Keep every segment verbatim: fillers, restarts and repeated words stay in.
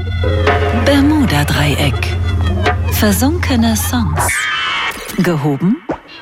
Bermuda-Dreieck. Versunkene Songs. Gehoben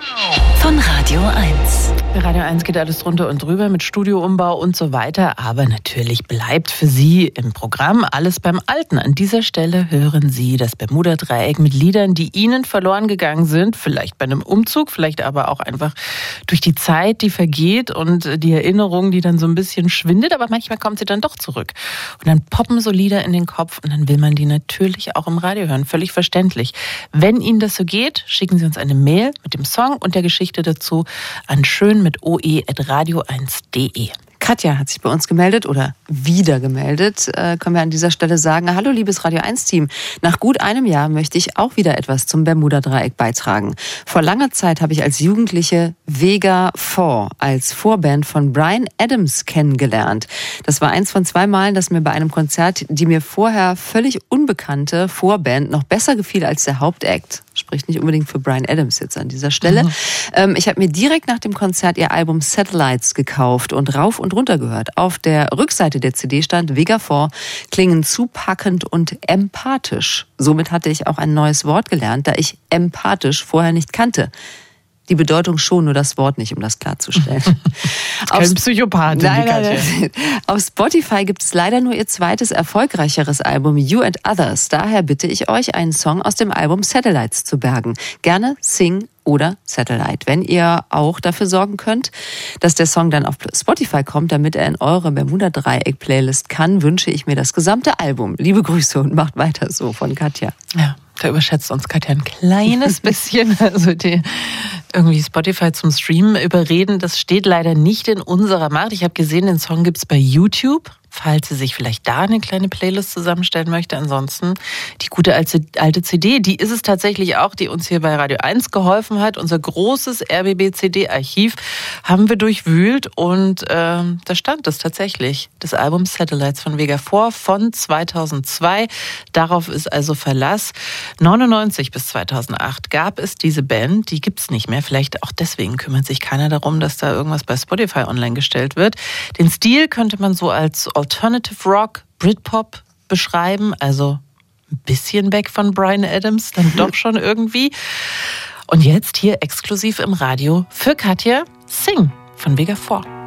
von Radio eins. Bei Radio eins geht alles drunter und drüber mit Studioumbau und so weiter. Aber natürlich bleibt für Sie im Programm alles beim Alten. An dieser Stelle hören Sie das Bermuda-Dreieck mit Liedern, die Ihnen verloren gegangen sind. Vielleicht bei einem Umzug, vielleicht aber auch einfach durch die Zeit, die vergeht und die Erinnerung, die dann so ein bisschen schwindet. Aber manchmal kommt sie dann doch zurück. Und dann poppen so Lieder in den Kopf und dann will man die natürlich auch im Radio hören. Völlig verständlich. Wenn Ihnen das so geht, schicken Sie uns eine Mail mit dem Song und der Geschichte dazu an schön mit oe at radio eins punkt de. Katja hat sich bei uns gemeldet oder wieder gemeldet, äh, können wir an dieser Stelle sagen. Hallo liebes Radio eins Team, nach gut einem Jahr möchte ich auch wieder etwas zum Bermuda-Dreieck beitragen. Vor langer Zeit habe ich als Jugendliche Vega vier als Vorband von Bryan Adams kennengelernt. Das war eins von zwei Malen, dass mir bei einem Konzert die mir vorher völlig unbekannte Vorband noch besser gefiel als der Hauptakt. Spricht nicht unbedingt für Bryan Adams jetzt an dieser Stelle. Mhm. Ähm, ich habe mir direkt nach dem Konzert ihr Album Satellites gekauft und rauf und runter gehört. Auf der Rückseite der C D stand Vega vier klingen zupackend und empathisch. Somit hatte ich auch ein neues Wort gelernt, da ich empathisch vorher nicht kannte. Die Bedeutung schon, nur das Wort nicht, um das klarzustellen. Kein Psychopath. Nein, nein, nein. Auf Spotify gibt es leider nur ihr zweites erfolgreicheres Album You and Others. Daher bitte ich euch, einen Song aus dem Album Satellites zu bergen. Gerne Sing oder Satellite. Wenn ihr auch dafür sorgen könnt, dass der Song dann auf Spotify kommt, damit er in eure Bermuda-Dreieck-Playlist kann, wünsche ich mir das gesamte Album. Liebe Grüße und macht weiter so von Katja. Ja, da überschätzt uns Katja ein kleines bisschen. Also die irgendwie Spotify zum Streamen überreden, das steht leider nicht in unserer Macht. Ich habe gesehen, den Song gibt's bei YouTube, falls sie sich vielleicht da eine kleine Playlist zusammenstellen möchte. Ansonsten die gute alte, alte C D, die ist es tatsächlich auch, die uns hier bei Radio eins geholfen hat. Unser großes R B B-C D-Archiv haben wir durchwühlt und äh, da stand es tatsächlich, das Album Satellites von Vega vier von zweitausendzwei. Darauf ist also Verlass. neunundneunzig bis zweitausendacht gab es diese Band, die gibt's nicht mehr. Vielleicht auch deswegen kümmert sich keiner darum, dass da irgendwas bei Spotify online gestellt wird. Den Stil könnte man so als Alternative Rock, Britpop beschreiben, also ein bisschen weg von Bryan Adams, dann doch schon irgendwie. Und jetzt hier exklusiv im Radio für Katja Sing von Vega vier.